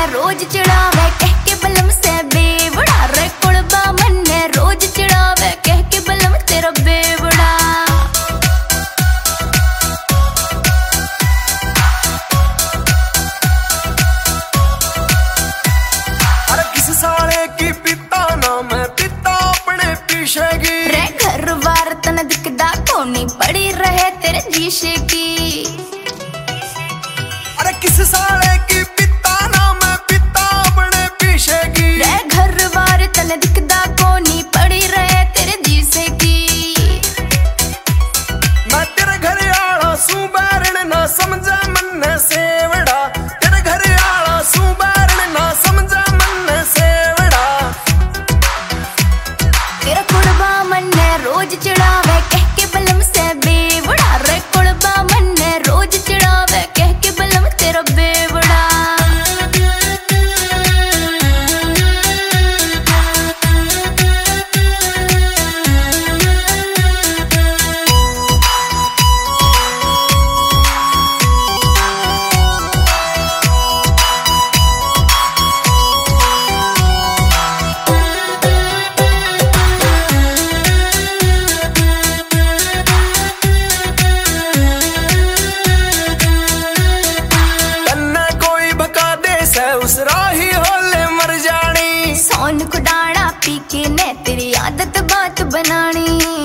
रोज चिढ़ावे कह के बलम से बेवड़ा रे कुड़बा मन्ने रोज चिढ़ावे कह के बलम तेरा बेवड़ा। अरे किस साले की पिता ना मैं पिता अपने पीछे की रे घर वार तन दिखदा कोनी पड़ी रहे तेरे जीशे की। अरे किस साले की पिता ना मैं पिता अपने पीछे की रे घर वार तन दिखदा कोनी पड़ी रहे तेरे जीशे की। मैं तेरे घर आला सू बैरण ना समझा मन सेवड़ा तेरे घर आला सू बैरण ना समझा मन सेवड़ा। तेरा कुड़बा मन्ने रोज चिढ़ावे कह के बलम से बेवड़ा रे कुड़बा मन्ने रोज चिढ़ावे कह के बलम तेरा बेवड़ा। उस राही होले मर जानी सोन को डाड़ा पी के ने तेरी आदत बात बनानी।